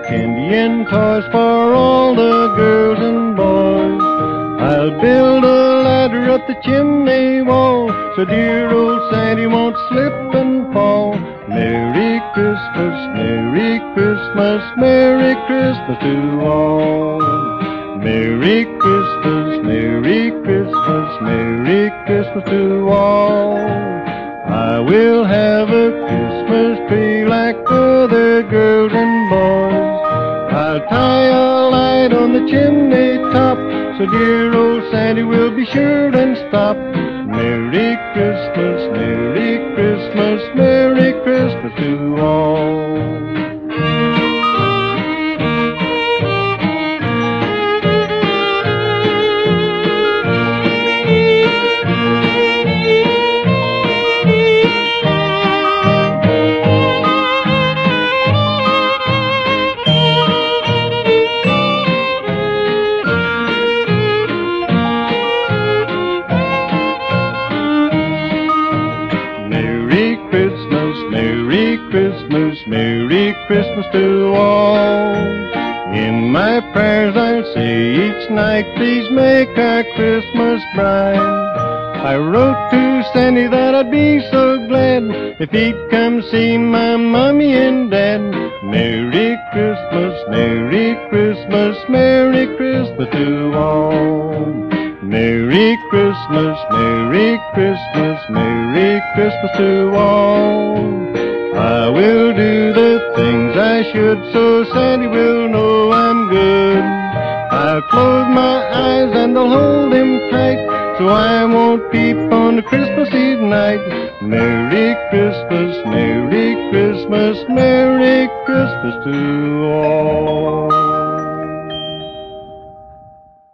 candy and toys for all the girls and boys. I'll build a ladder up the chimney wall, so dear old Sandy won't slip and fall. Merry Christmas, Merry Christmas, Merry Christmas to all. Merry Christmas, Merry Christmas, Merry Christmas to all. I will have a Christmas tree like other girls and boys. I'll tie a light on the chimney top, so dear old Sandy will be sure and stop. Merry Christmas, Merry Christmas, Merry Christmas to all. Merry Christmas, Merry Christmas to all. In my prayers I'll say each night, please make our Christmas bright. I wrote to Sandy that I'd be so glad if he'd come see my mommy and dad. Merry Christmas, Merry Christmas, Merry Christmas to all. Merry Christmas, Merry Christmas, Merry Christmas to all. I will do the things I should, so Sandy will know I'm good. I'll close my eyes and I'll hold him tight, so I won't peep on the Christmas Eve night. Merry Christmas, Merry Christmas, Merry Christmas to all.